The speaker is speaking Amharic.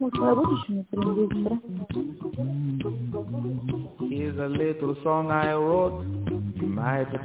Here's a little song I wrote. You might